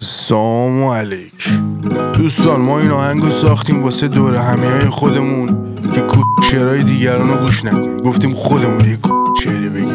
سلام علیک دوستان، ما این آهنگو ساختیم واسه دور همیای خودمون که شعرهای دیگران رو گوش نکنیم. گفتیم خودمون یه شعری بگیم.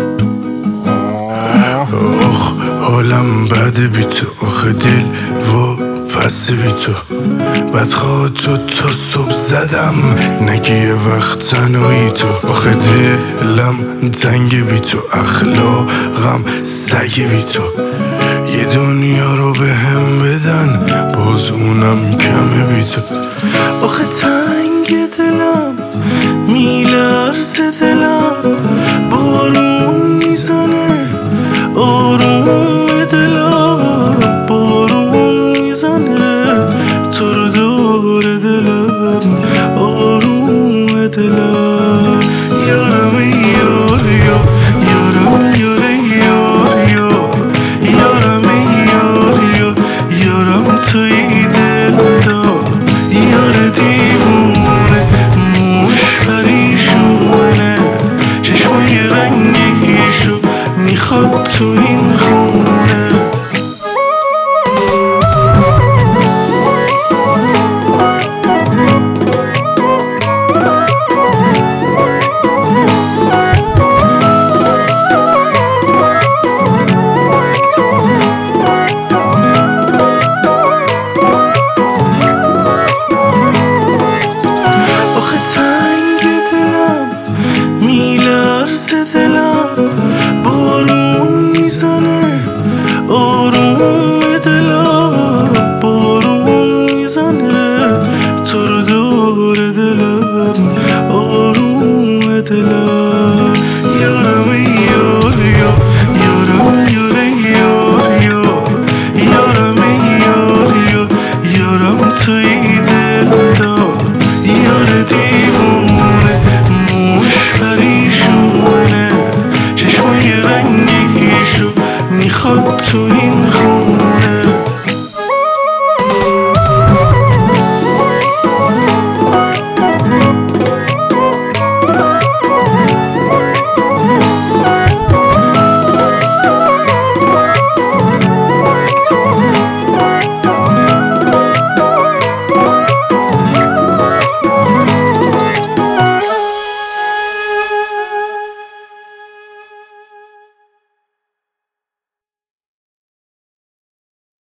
آخ حالم بده بی تو، آخه دل و پس بی تو، بدخواه تو تا صبح زدم نگی یه وقت تنهایی تو، آخه دلم تنگ بی تو، اخلاقم سگ بی تو، یه دنیا رو به هم بدن باز اونم کمه بی تو، آخه تنگ دلم میلرزه دلم